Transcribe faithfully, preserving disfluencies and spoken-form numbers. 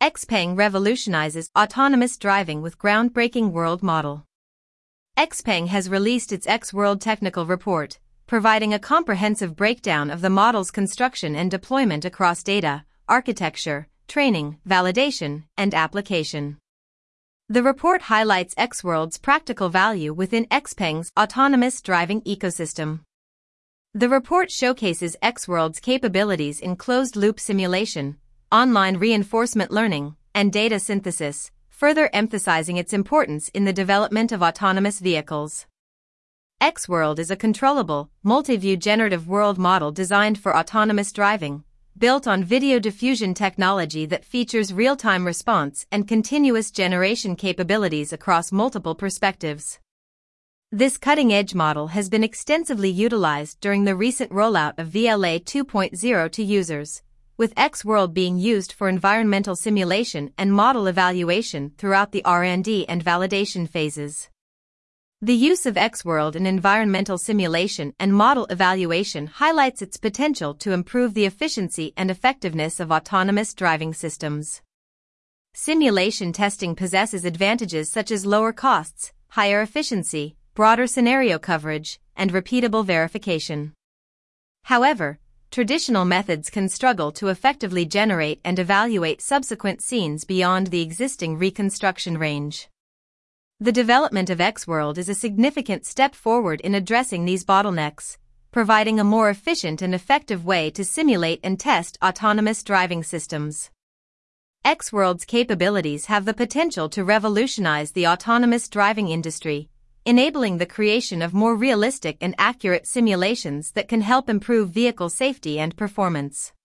XPeng revolutionizes autonomous driving with groundbreaking world model. XPeng has released its X World Technical Report, providing a comprehensive breakdown of the model's construction and deployment across data, architecture, training, validation, and application. The report highlights X World's practical value within XPeng's autonomous driving ecosystem. The report showcases X World's capabilities in closed-loop simulation, online reinforcement learning, and data synthesis, further emphasizing its importance in the development of autonomous vehicles. X World is a controllable, multi-view generative world model designed for autonomous driving, built on video diffusion technology that features real-time response and continuous generation capabilities across multiple perspectives. This cutting-edge model has been extensively utilized during the recent rollout of V L A two point oh to users, with X World being used for environmental simulation and model evaluation throughout the R and D and validation phases. The use of X World in environmental simulation and model evaluation highlights its potential to improve the efficiency and effectiveness of autonomous driving systems. Simulation testing possesses advantages such as lower costs, higher efficiency, broader scenario coverage, and repeatable verification. However, traditional methods can struggle to effectively generate and evaluate subsequent scenes beyond the existing reconstruction range. The development of X World is a significant step forward in addressing these bottlenecks, providing a more efficient and effective way to simulate and test autonomous driving systems. X World's capabilities have the potential to revolutionize the autonomous driving industry, enabling the creation of more realistic and accurate simulations that can help improve vehicle safety and performance.